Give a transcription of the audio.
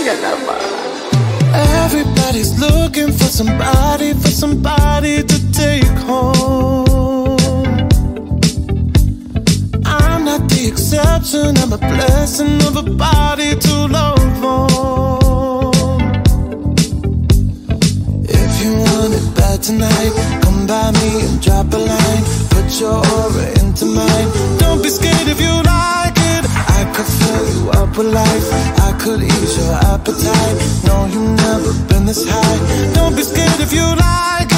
Everybody's looking for somebody to take home. I'm not the exception, I'm a blessing of a body to love on. If you want it bad tonight, come by me and drop a line. Put your aura into mine. Don't be scared if you like it. I could fill you up with life, I could ease your appetite. No, you've never been this high. Don't be scared if you like